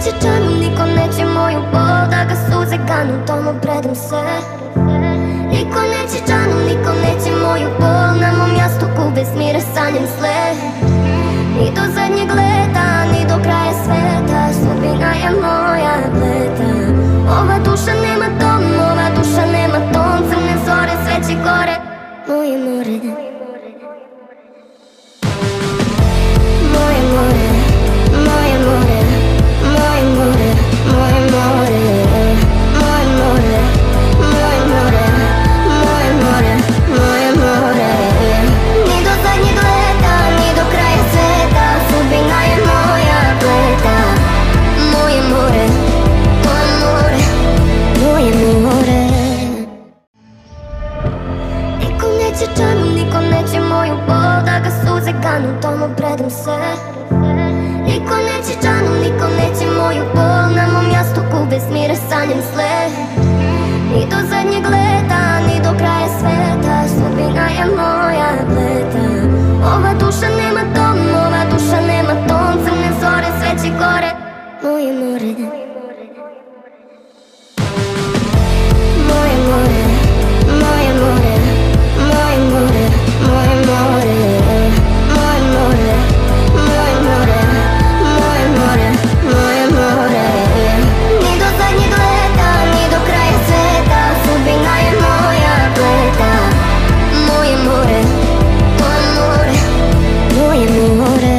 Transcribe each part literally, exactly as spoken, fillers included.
neće čanu, niko neće moju bol, da ga suze ganu, tomu predam se. Niko neće čanu, niko neće moju bol, na mom jastuku bez mira sanjam sle. Ni do zadnjeg leta, ni do kraja sveta, sudbina je moja pleta. Ova duša nema dom, ova duša nema ton, crne zore, sve će gore, moje more. Moje more, moje more, moje more, moje more, moje more, moje more, moje more, moje more. Ni do zadnjeg leta, ni do kraja sveta, sudbina je moja pleta. Moje more, moje more, moje more. Niko neće čanu, niko neće moju bol, da ga suze ganu, tomu predam se. Niko neće čanu, niko neće moju bol, na mom jastuku bez mira sanjam sle. Ni do zadnjeg leta, ni do kraja sveta, sudbina je moja pleta. Ova duša nema dom, ova duša nema ton, crne zore, sve će gore, moje more. Moje more, moje more, moje more, moje more, moje more, moje more, moje more, moje more. Ni do zadnjeg leta, ni do kraja sveta, sudbina je moja pleta. Moje more, moje more, moje more.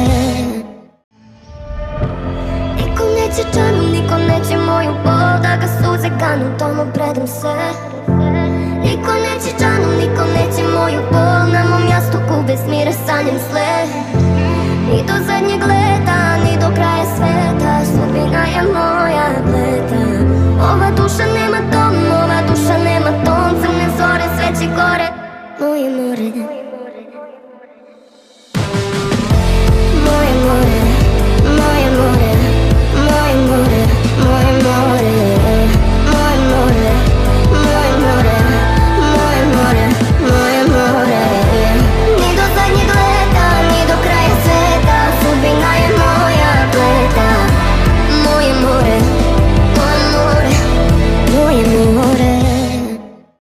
Niko neće čanu, niko neće moju bol, da ga suze ganu, tomu predam se. Niko neće čanu, niko neće moju bol, na mom jastuku bez mira sanjam sle. Ni do zadnjeg leta, ni do kraja sveta, sudbina je moja pleta. Ova duša nema dom, ova duša nema ton, crne zore, sve će gore, moje more.